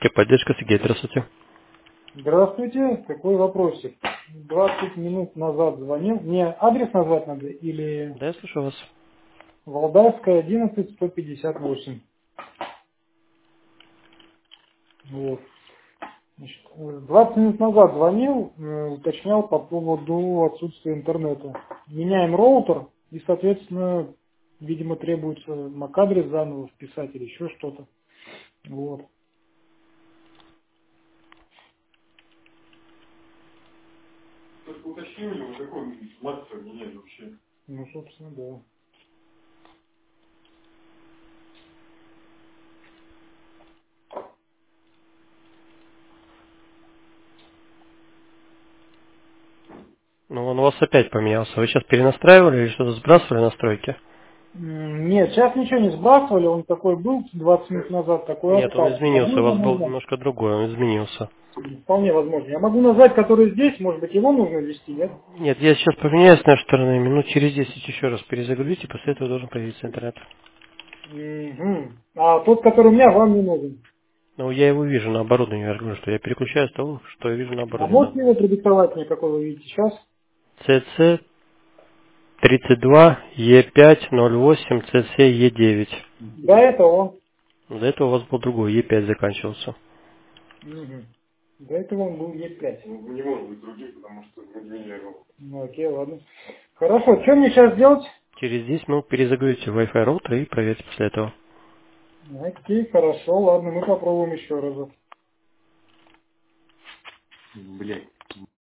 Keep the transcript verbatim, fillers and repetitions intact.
Техподдержка, Сергей, здравствуйте. Здравствуйте, такой вопросик. двадцать минут назад звонил. Мне адрес назвать надо или Да, я слушаю вас. Валдайская, одиннадцать, сто пятьдесят восемь. Вот. Значит, двадцать минут назад звонил, э, уточнял по поводу отсутствия интернета. Меняем роутер и, соответственно, видимо, требуется MAC-адрес заново вписать или еще что-то. Вот. Только уточнили, вы какой мастер меняли вообще? Ну, собственно, да. Ну, он у вас опять поменялся. Вы сейчас перенастраивали или что-то сбрасывали настройки? М, Нет, сейчас ничего не сбрасывали, он такой был двадцать минут назад, такой Нет, он остался. изменился. Могу У его вас был назвать? немножко другой, он изменился. Вполне возможно. Я могу назвать, который здесь, может быть, его нужно ввести, нет? Нет, я сейчас поменяюсь с нашей стороны. Минут через десять еще раз перезагрузите, после этого должен появиться интернет. Мгм. А тот, который у меня, вам не нужен. Ну, я его вижу на оборудовании. Я же говорю, что я переключаю с того, что я вижу на А оборудовании. можете его продиктовать мне, какой вы видите сейчас? си си тридцать два е пять ноль восемь си си е девять. До этого. До этого у вас был другой, е пять заканчивался. Мгм. До этого он был Е пять. Ну, не может быть другим, потому что мы меняли. Ну, окей, ладно. Хорошо, что мне сейчас делать? Через десять минут перезагрузите Wi-Fi роутер и проверьте после этого. Окей, хорошо, ладно, мы попробуем еще разок. Блять.